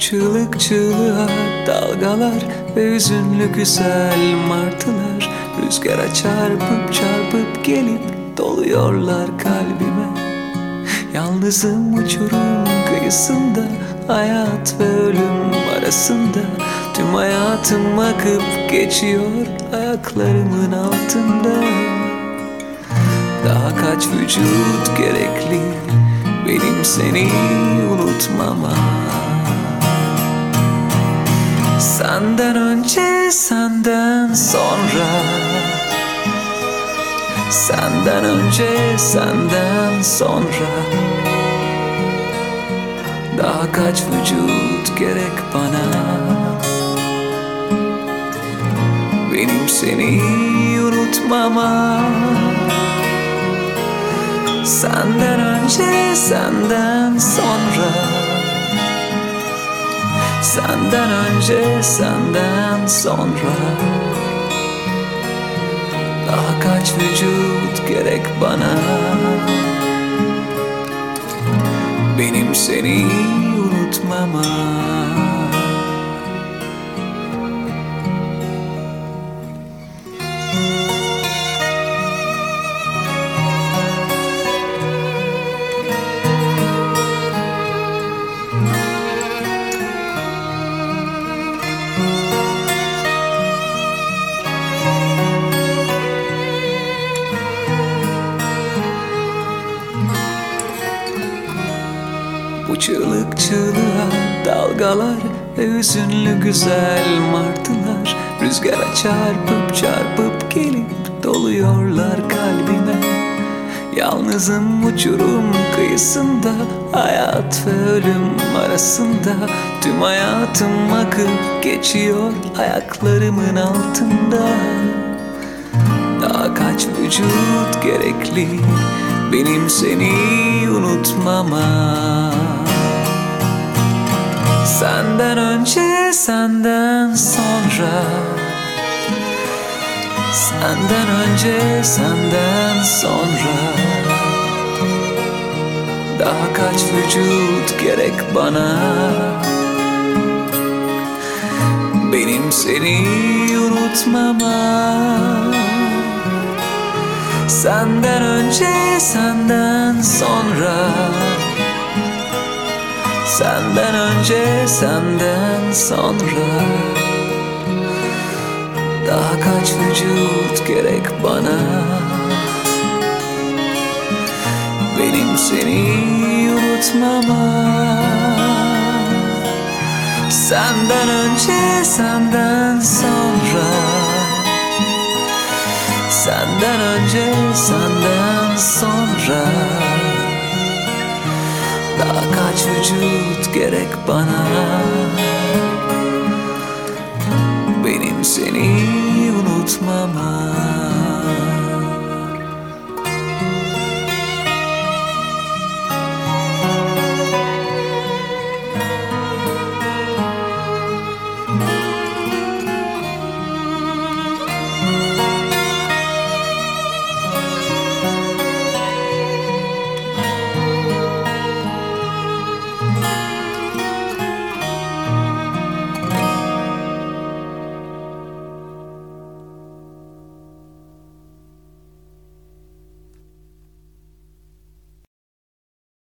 çığlık çığlığa dalgalar ve hüzünlü güzel martılar rüzgara çarpıp çarpıp gelip doluyorlar kalbime. Yalnızım uçurum kıyısında, hayat ve ölüm arasında. Tüm hayatım akıp geçiyor ayaklarımın altında. Daha kaç vücut gerekli benim seni unutmama? Senden önce, senden sonra. Senden önce, senden sonra. Daha kaç vücut gerek bana benim seni unutmama? Senden önce, senden sonra. Senden önce, senden sonra. Daha kaç vücut gerek bana benim seni unutmama? Bu çığlık çığlığa dalgalar ve hüzünlü güzel martılar rüzgara çarpıp çarpıp gelip doluyorlar kalbime. Yalnızım uçurum kıyısında, hayat ve ölüm arasında. Tüm hayatım akıp geçiyor ayaklarımın altında. Daha kaç vücut gerekli benim seni unutmama? Senden önce, senden sonra. Senden önce, senden sonra. Daha kaç vücut gerek bana benim seni unutmama? Senden önce, senden sonra. Senden önce, senden sonra. Daha kaç vücut gerek bana benim seni unutmama? Senden önce, senden sonra. Senden önce, senden sonra. Daha kaç vücut gerek bana benim seni unutmama?